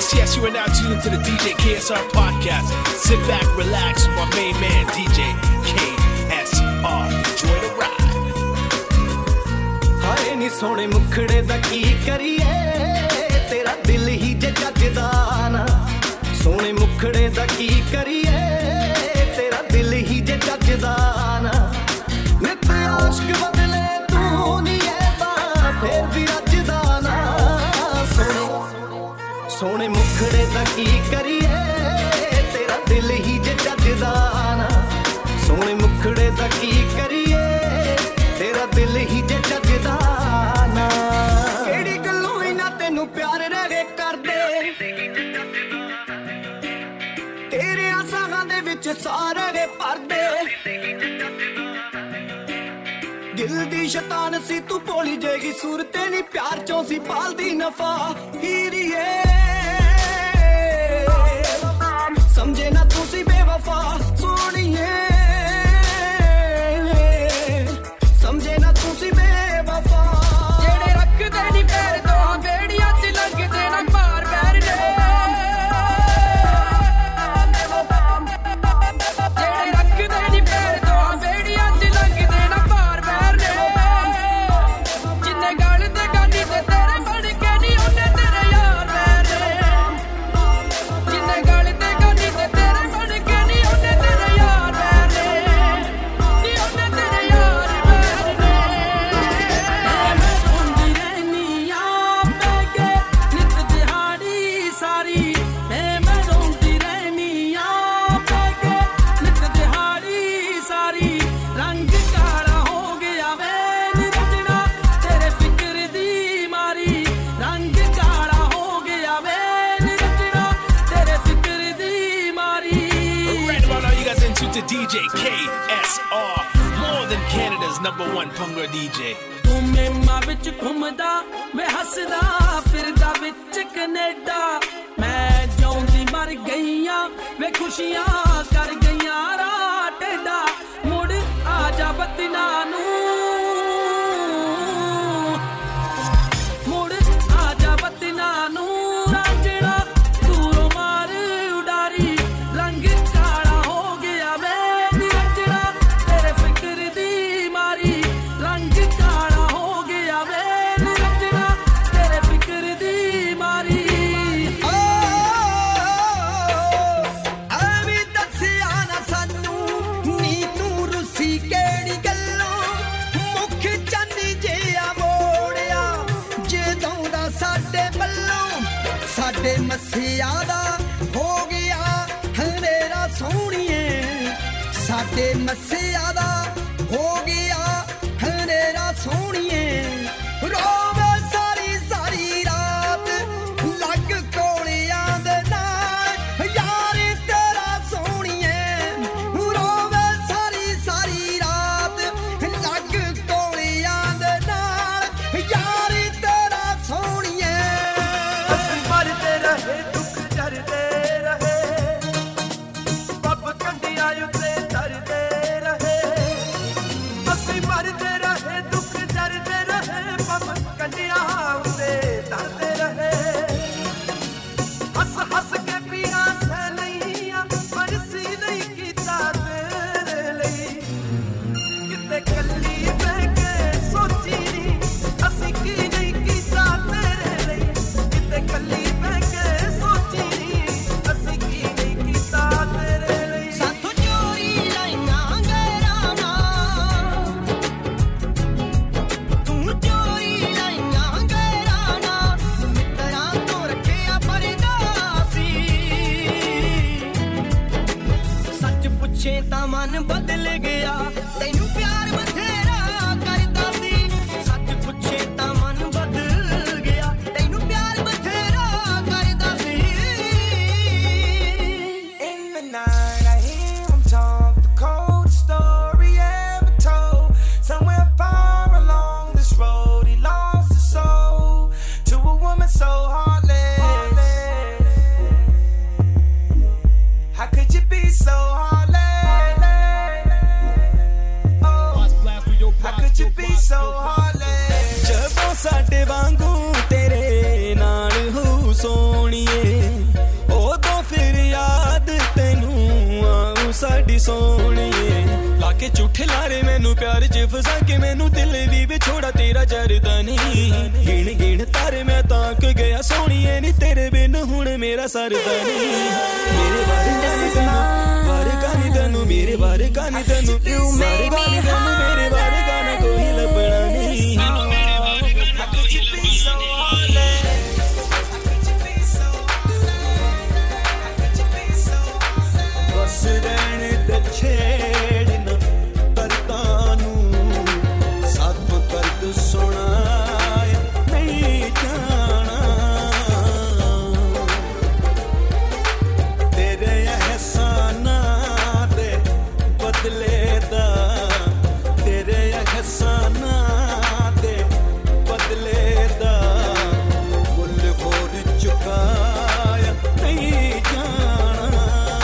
Yes, you are now tuned into the DJ KSR podcast. Sit back, relax with my main man, DJ KSR. Enjoy the ride. ਹਾਏ ਨੀ ਸੋਹਣੇ ਮੁਖੜੇ ਦਾ ਕੀ ਕਰੀਏ ਤੇਰਾ ਦਿਲ ਹੀ ਜੇ ਜੱਜਦਾ ਨਾ ਸੋਹਣੇ ਮੁਖੜੇ ਦਾ ਕੀ ਕਰੀਏ ਤੇਰਾ ਦਿਲ ਹੀ ਜੇ ਜੱਜਦਾ ਨਾ ਨਿਤ ਆਸ਼ਕ ਬਦਲੇ ਤੂੰ ਨੀ ਐਦਾ ਫੇਰ ਵੀ ਰੱਜਦਾ ਨਾ ਸੋਹਣੇ ਮੁਖੜੇ ਦਾ ਕੀ ਕਰੀਏ ਤੇਰਾ ਦਿਲ ਹੀ ਜੇ ਜੱਜਦਾ ਨਾ ਸੋਹਣੇ ਮੁਖੜੇ ਦਾ ਕੀ ਕਰੀਏ ਤੇਰਾ ਦਿਲ ਹੀ ਜੇ ਜੱਜਦਾ ਨਾ ਕਿਹੜੀ ਗੱਲੋਂ ਇਨਾ ਤੈਨੂੰ ਪਿਆਰ ਰਹੇ ਕਰਦੇ ਤੇਰੇ ਆਸਾਂ ਦੇ ਵਿੱਚ ਸਾਰੇ ਪਰਦੇ ਦਿਲ ਦੀ ਸ਼ੈਤਾਨ ਸੀ ਤੂੰ ਭੋਲੀ ਜੇਗੀ ਸੂਰਤੇ ਨੀ ਪਿਆਰ ਚੋਂ ਸੀ ਪਾਲਦੀ ਨਫਾ ਹੀਰੀਏ ਸਮਝੇ ਨਾ ਤੁਸੀਂ ਬੇਵਫਾ ਸੋਹਣੀਏ ਸਮਝੇ ਨਾ ਤੁਸੀਂ ਬੇਵਫਾ ਜਿਹੜੇ ਰੱਖਦੇ ਨੀ ਪੈਰ ਤੋਂ ਬੇੜੀਆਂ 'ਚ ਲੰਘਦੇ ਨਾ ਮਾਰ ਪੈਰ ਨੇ ਜਿਹੜੇ ਰੱਖਦੇ ਨੀ ਪੈਰ ਤੋਂ ਬੇੜੀਆਂ 'ਚ ਲੰਘਦੇ ਨਾ ਮਾਰ ਪੈਰ ਨੇ ਜਿੰਨੇ ਗਲ ਤੇ ਗਾਨੀ ਤੇ ਤੇਰੇ ਬਣ ਕੇ ਨੀ ਉਹਨੇ ਤੇਰੇ ਯਾਰ ਪੈਰ ਨੇ ਜਿੰਨੇ ਗਲ ਤੇ ਗਾਨੀ ਤੇ ਤੇਰੇ ਬਣ ਕੇ ਨੀ ਉਹਨੇ ਤੇਰੇ ਯਾਰ ਪੈਰ ਨੇ ਨੀ ਉਹਨੇ ਤੇਰੇ ਯਾਰ ਪੈਰ ਨੇ ਮੈਂ ਰੋਂਦੀ ਰਹਿਨੀ ਆ ਬਹਿ ਕੇ ਨਿਤ ਦਿਹਾੜੀ ਸਾਰੀ ਮੈਂ ਰੋਂਦੀ ਰਹਿਨੀ ਆ ਬਹਿ ਕੇ ਨਿਤ ਦਿਹਾੜੀ ਸਾਰੀ ਰੰਗ ਕਾਲਾ ਹੋ ਗਿਆ ਵੇ ਨਿਰਜਣਾ ਤੇਰੇ ਫਿਕਰ ਦੀ ਮਾਰੀ ਰੰਗ ਕਾਲਾ ਹੋ ਗਿਆ ਵੇ ਨਿਰਜਣਾ ਤੇਰੇ ਫਿਕਰ ਦੀ ਮਾਰੀ Right about now, you guys are into DJ KSR. More than Canada's #1 Punga DJ. ਤੂੰ ਮੇਮਾ ਵਿੱਚ ਘੁੰਮਦਾ ਮੈਂ ਹੱਸਦਾ ਫਿਰਦਾ ਵਿੱਚ ਕੈਨੇਡਾ ਮੈਂ ਜਿਉਂਦੀ ਮਰ ਗਈਆਂ ਵੇ ਖੁਸ਼ੀਆਂ ਕਰ ਗਈਆਂ ਰਾਹ ਟੇਡਾ ਮੁੜ ਆ ਜਾ ਵਤਨਾਂ ਨੂੰ ਮੁੜ ਆ ਜਾ ਵਤਨਾਂ ਨੂੰ ਰਾਂਝਣਾ ਦੂਰੋਂ ਮਾਰ ਉਡਾਰੀ ਰੰਗ ਕਾਲਾ ਹੋ ਗਿਆ ਵੇ ਨਿਰਜਣਾ ਤੇਰੇ ਫਿਕਰ ਦੀ ਮਾਰੀ ਰੰਗ ਕਾਲਾ ਹੋ ਗਿਆ ਵੇ ਨਿਰਜਣਾ ਤੇਰੇ ਫਿਕਰ ਦੀ ਮਾਰੀ ਐਵੇਂ ਦੱਸਿਆ ਨਾ ਸਾਨੂੰ ਨੀ ਤੂੰ ਰੁੱਸੀ ਕਿਹੜੀ ਗੱਲੋਂ ਮੁੱਖ ਚੰਨੀ ਜਿਹਾ ਮੋੜਿਆ ਜਦੋਂ ਦਾ ਸਾਡੇ ਵੱਲੋਂ ਸਾਡੇ ਮੱਸਿਆ ਦਾ ਹੋ ਗਿਆ ਹਨੇਰਾ ਸੋਹਣੀਏ ਸਾਡੇ ਮੱਸਿਆ ਦਾ ਹੋ ਗਿਆ ਹਨੇਰਾ ਸੋਹਣੀਏ ਰੋਵੇ ਸਾਰੀ ਸਾਰੀ ਰਾਤ ਲੱਗ ਕੋਲਿਆਂ ਦੇ ਨਾਲ ਯਾਰ ਤੇਰਾ ਸੋਹਣੀਏ ਰੋਵੇ ਸਾਰੀ ਸਾਰੀ ਰਾਤ ਲੱਗ ਕੋਲਿਆਂ ਦੇ ਨਾਲ ਯਾਰ ਤੇਰਾ ਸੋਹਣੀਏ ਅਸੀਂ ਮਰਦੇ ਰਹੇ ਦੁੱਖ ਜਰਦੇ ਰਹੇ ਬੱਬ ਕੰਢਿਆਂ ਉੱਤੇ ਤਰਦੇ ਰਹੇ ਅਸੀਂ ਮਰਦੇ ਰਹੇ ਦੁੱਖ ਜਰਦੇ ਰਹੇ ਬੱਬ ਕੰਢਿਆਂ ਉੱਤੇ ਤਰਦੇ ਰਹੇ ਹੱਸ ਹੱਸ ਕੇ ਪੀਆਂ ਸਹਿ ਲਈਆਂ ਪਰ ਸੀ ਨਹੀਂ ਕੀਤਾ ਤੇਰੇ ਲਈ ਕਿਤੇ ਕੱਲੀ ਬਹਿ ਕੇ ਸੋਚੀ ਨੀ ਅਸੀਂ ਕੀ ਨਹੀਂ ਕੀਤਾ ਤੇਰੇ ਲਈ ਕਿਤੇ ਕੱਲੀ ਬਹਿ ਕੇ ਸੋਚੀ ਨੀ ਅਸੀਂ ਕੀ ਨਹੀਂ ਕੀਤਾ ਤੇਰੇ ਲਈ ਸਾਥੋਂ ਚੋਰੀ ਲਾਈਆਂ ਗੈਰਾਂ ਨਾਲ ਤੂੰ ਚੋਰੀ ਲਾਈਆਂ ਗੈਰਾਂ ਨਾਲ ਮਿੱਤਰਾਂ ਤੋਂ ਰੱਖਿਆ ਪਰਦਾ ਸੀ ਸੱਚ ਪੁੱਛੇ ਤਾਂ ਮਨ ਬਦਲ ਗਿਆ ਤੈਨੂੰ ਪਿਆਰ ਬਥੇਰਾ ਕਰਦਾ ਸੀ ਸੱਚ ਪੁੱਛੇ ਤਾਂ ਮਨ ਬਦਲ ਗਿਆ ਤੈਨੂੰ ਪਿਆਰ ਬਥੇਰਾ ਕਰਦਾ ਸੀ In the night I hear him talk the cold story ever told somewhere far along this road he lost his soul to a woman so heartless how could you be so heartless oh के झूठे लारे मैनू प्यार च फसा के मैनू दिल भी विछोड़ा तेरा जरदा नहीं गिण गिण तारे मैं ताक गया सोनिए नी तेरे बिन हुण मेरा सरदा नहीं मेरे बारे गाने तैनू मेरे बारे गाने तैनू मेरे बारे गाने मेरे बारे गाना कोई लभना नहीं बस रहने दे छेड़ना करता नू साथ दर्द सुनाया नहीं जाना तेरे एहसाना दे बदले दा तेरे एहसाना दे बदले दा मुल होर चुकाया नहीं जाना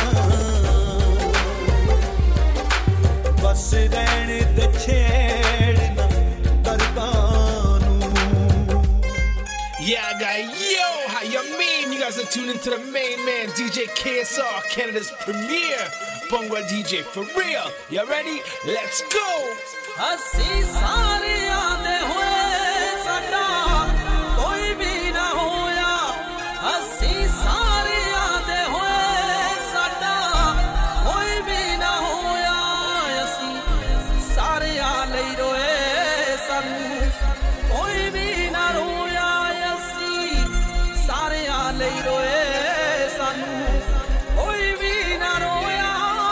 बस रहने दे छेड़ना करदा नू Yeah, guy, yo, how you mean? You guys are tuned into the main man, DJ KSR, Canada's premier Bungwa DJ, for real. You ready? Let's go! ਅਸੀਂ ਸਾਰੇ ਆਂਦੇ ਹੋਏ ਸਾਡਾ ਕੋਈ ਵੀ ਨਾ ਹੋਇਆ ਅਸੀਂ ਸਾਰੇ ਆਂਦੇ ਹੋਏ ਸਾਡਾ ਕੋਈ ਵੀ ਨਾ ਹੋਇਆ ਅਸੀਂ ਸਾਰਿਆਂ ਲਈ ਰੋਏ ਸਾਨੂੰ ਕੋਈ ਵੀ ਨਾ ਰੋਇਆ ਅਸੀਂ ਸਾਰਿਆਂ ਲਈ ਰੋਏ ਸਾਨੂੰ ਕੋਈ ਵੀ ਨਾ ਰੋਇਆ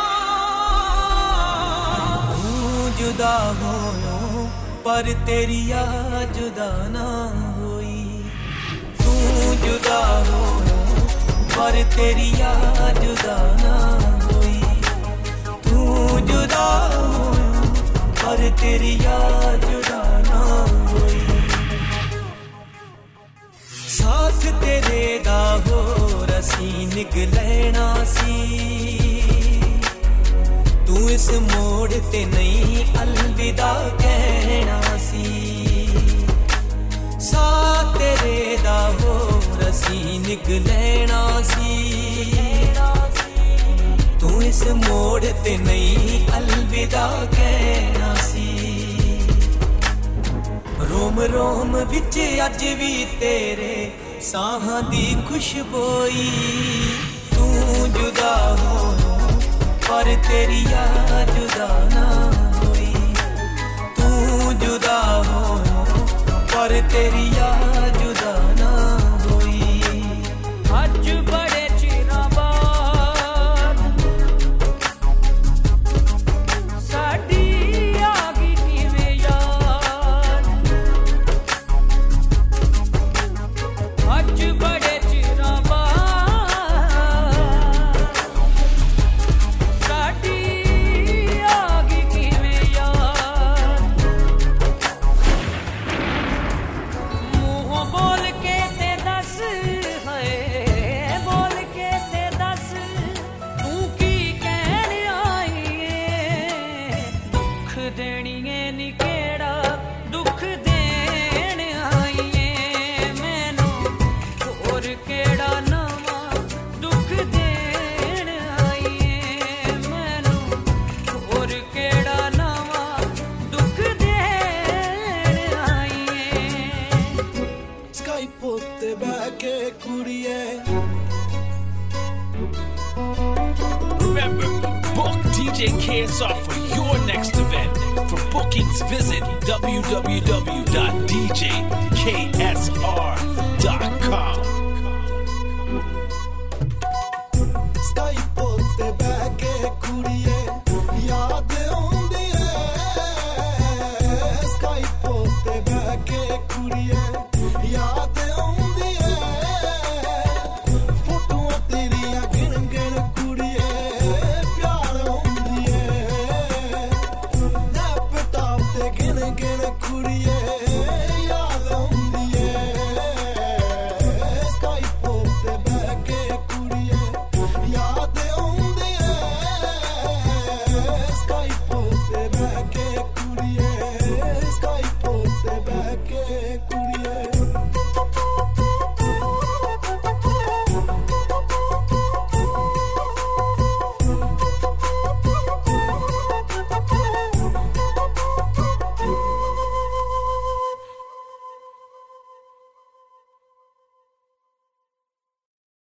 जुदा होयो पर तेरी याद जुदा ना होई तू जुदा होयो पर तेरी याद जुदा ना होई तू जुदा होयो पर तेरी याद जुदा ना होई साथ तेरे दा होर असी निकलना सी तू इस मोड़ ते नहीं अलविदा कहना सी साथ तेरे दा होर असी निकलना सी तू इस मोड़ ते नहीं अलविदा कहना सी रोम रोम विच अज भी तेरे साहां दी खुशबोई तू जुदा हो पर तेरी याद जुदा ना होई तू जुदा हो पर तेरी याद जुदा ना होई आज बड़े चिरां बाद साडी आ गई किवें याद आज बड़े चिरां Remember, book DJ KSR for your next event. For bookings, visit www.djksr.com.